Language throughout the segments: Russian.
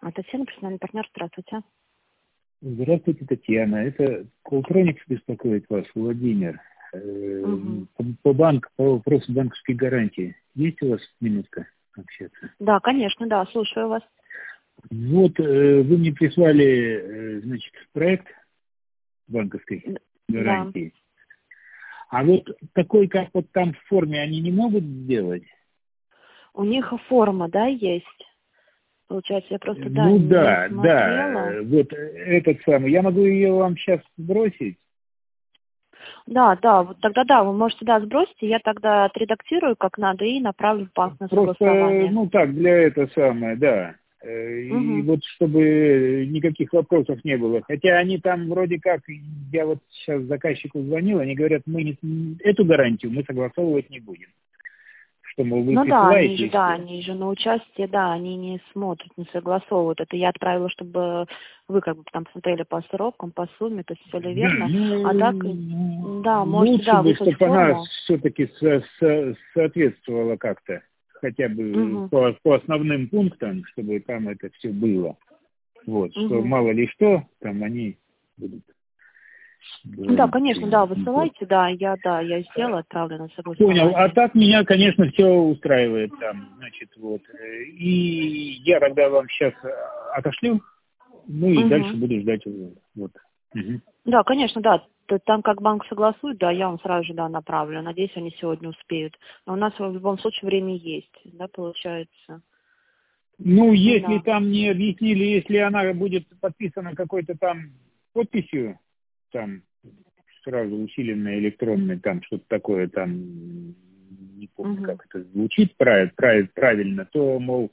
Татьяна, профессиональный партнер, здравствуйте. Здравствуйте, Татьяна. Это Колтроникс беспокоит вас, Владимир. Мгм. По вопросу банковской гарантии. Есть у вас минутка общаться? Да, конечно, да, слушаю вас. Вот вы мне прислали, значит, проект банковской Да. гарантии. А вот такой, как вот там в форме, они не могут сделать? У них форма, да, есть? Получается, я просто, да, Ну не да, смотрела. вот этот самый. Я могу ее вам сейчас сбросить? Да, да, вот тогда да, вы можете, да, сбросить, и я тогда отредактирую как надо и направлю в банк на Просто, согласование. ну так, для этого самое, да. И Угу. вот чтобы никаких вопросов не было. Хотя они там вроде как, я вот сейчас заказчику звонил, они говорят, мы эту гарантию мы согласовывать не будем. Что, мол, вы Ну да, присылаете и все. они же на участие, да, они не смотрят, не согласовывают. Это я отправила, чтобы вы как бы там смотрели по срокам, по сумме, то есть все ли Да, верно. А так, ну, да, можете, лучше да, бы, выслать чтобы она форму. все-таки соответствовала как-то, хотя бы Угу. по основным пунктам, чтобы там это все было. Вот, что Угу. мало ли что, там они будут Да, говорить конечно, да, что-нибудь не то. высылайте, да, сделаю, отправлю на Понял. А согласование. так меня, конечно, все устраивает там, значит, вот. И я тогда вам сейчас отошлю, ну и дальше Угу. буду ждать его. Вот. Мгм. Да, конечно, да. Там как банк согласует, да, я вам сразу же, да, направлю. Надеюсь, они сегодня успеют. Но у нас в любом случае время есть, да, получается. Ну, Ну если да. там не объяснили, если она будет подписана какой-то там подписью, там сразу усиленной электронной, там что-то такое, там не помню, Угу. как это звучит правильно, то, мол,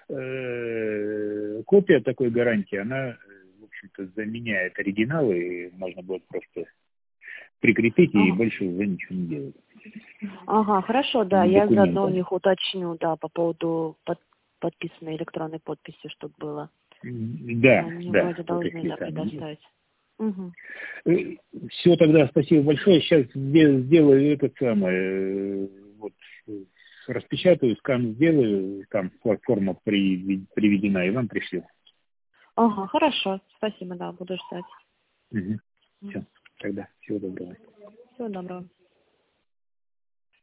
копия такой гарантии, она, в общем-то, заменяет оригинал, и можно будет просто прикрепить и Ага. больше уже ничего не делать. Ага, хорошо, да, я заодно у Документом. них уточню, да, по поводу подписанной электронной подписи, чтобы было. Да, Они да, вроде вот должны, если да, там есть. предоставить. Угу. Все, тогда спасибо большое. Сейчас сделаю этот самый, вот, распечатаю, скан сделаю, там форма приведена, и вам пришлю. Ага, хорошо, спасибо, да, буду ждать. Все, тогда всего доброго. Всего доброго.